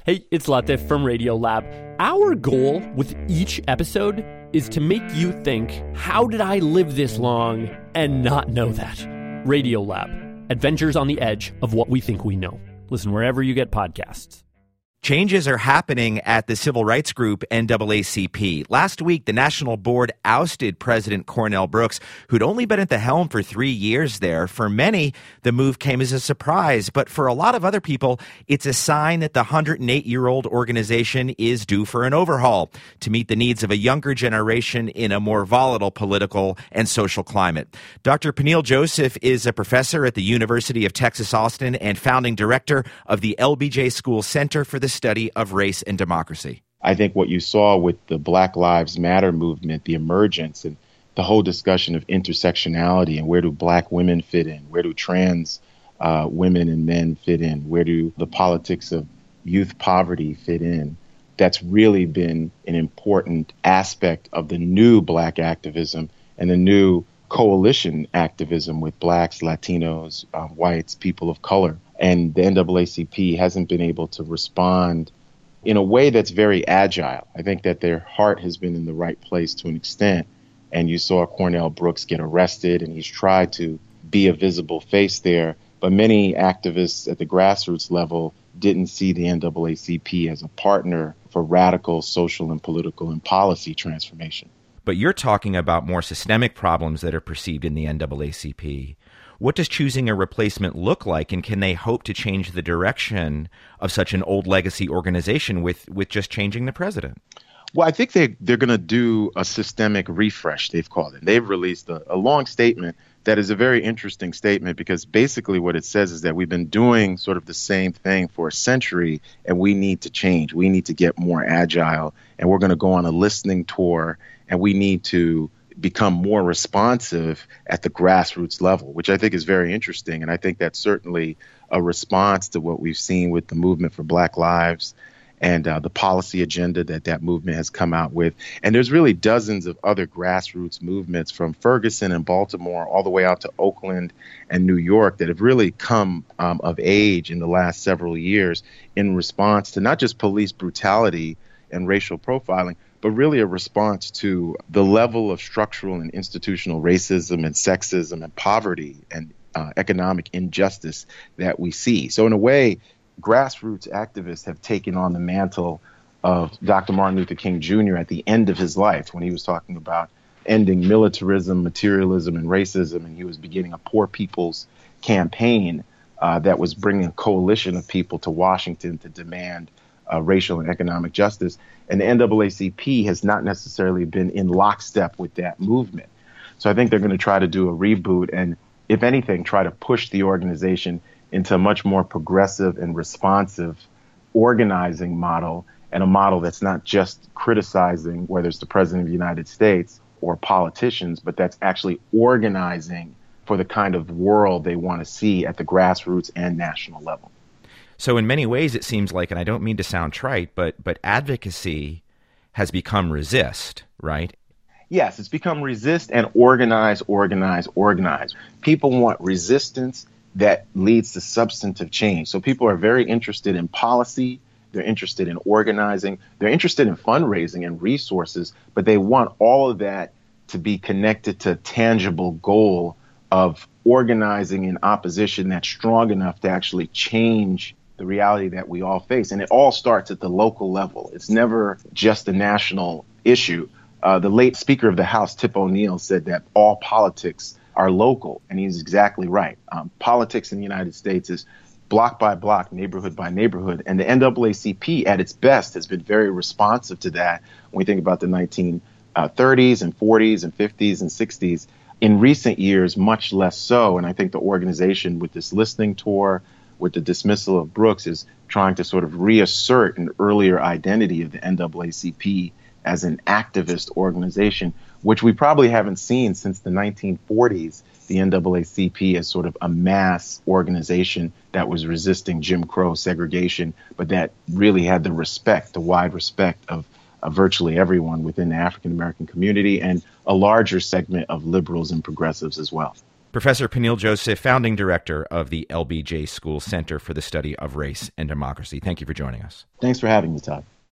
Hey, it's Latif from Radiolab. Our goal with each episode is to make you think, how did I live this long and not know that? Radiolab, adventures on the edge of what we think we know. Listen wherever you get podcasts. Changes are happening at the civil rights group NAACP. Last week, the national board ousted President Cornell Brooks, who'd only been at the helm for 3 years there. For many, the move came as a surprise, but for a lot of other people, it's a sign that the 108-year-old organization is due for an overhaul to meet the needs of a younger generation in a more volatile political and social climate. Dr. Peniel Joseph is a professor at the University of Texas Austin and founding director of the LBJ School Center for the Study of Race and Democracy. I think what you saw with the Black Lives Matter movement, the emergence and the whole discussion of intersectionality and where do Black women fit in, where do trans women and men fit in, where do the politics of youth poverty fit in, that's really been an important aspect of the new Black activism and the new coalition activism with Blacks, Latinos, whites, people of color. And the NAACP hasn't been able to respond in a way that's very agile. I think that their heart has been in the right place to an extent. And you saw Cornell Brooks get arrested, and he's tried to be a visible face there. But many activists at the grassroots level didn't see the NAACP as a partner for radical social and political and policy transformation. But you're talking about more systemic problems that are perceived in the NAACP. What does choosing a replacement look like, and can they hope to change the direction of such an old legacy organization with just changing the president? Well, I think they're going to do a systemic refresh, they've called it. They've released a long statement that is a very interesting statement because basically what it says is that we've been doing sort of the same thing for a century and we need to change. We need to get more agile, and we're going to go on a listening tour, and we need to become more responsive at the grassroots level, which I think is very interesting. And I think that's certainly a response to what we've seen with the movement for Black Lives and the policy agenda that movement has come out with. And there's really dozens of other grassroots movements from Ferguson and Baltimore all the way out to Oakland and New York that have really come of age in the last several years in response to not just police brutality and racial profiling, but really a response to the level of structural and institutional racism and sexism and poverty and economic injustice that we see. So in a way, grassroots activists have taken on the mantle of Dr. Martin Luther King Jr. at the end of his life when he was talking about ending militarism, materialism, and racism, and he was beginning a poor people's campaign that was bringing a coalition of people to Washington to demand racial and economic justice. And the NAACP has not necessarily been in lockstep with that movement. So I think they're going to try to do a reboot and, if anything, try to push the organization into a much more progressive and responsive organizing model, and a model that's not just criticizing whether it's the president of the United States or politicians, but that's actually organizing for the kind of world they want to see at the grassroots and national level. So in many ways, it seems like, and I don't mean to sound trite, but advocacy has become resist, right? Yes, it's become resist and organize. People want resistance that leads to substantive change. So people are very interested in policy. They're interested in organizing. They're interested in fundraising and resources, but they want all of that to be connected to a tangible goal of organizing in opposition that's strong enough to actually change the reality that we all face. And it all starts at the local level. It's never just a national issue. The late Speaker of the House, Tip O'Neill, said that all politics are local, and he's exactly right. Politics in the United States is block by block, neighborhood by neighborhood, and the NAACP at its best has been very responsive to that when we think about the 1930s and 40s and 50s and 60s. In recent years, much less so, and I think the organization with this listening tour, with the dismissal of Brooks, is trying to sort of reassert an earlier identity of the NAACP as an activist organization, which we probably haven't seen since the 1940s. The NAACP as sort of a mass organization that was resisting Jim Crow segregation, but that really had the wide respect of virtually everyone within the African American community and a larger segment of liberals and progressives as well. Professor Peniel Joseph, founding director of the LBJ School Center for the Study of Race and Democracy. Thank you for joining us. Thanks for having me, Todd.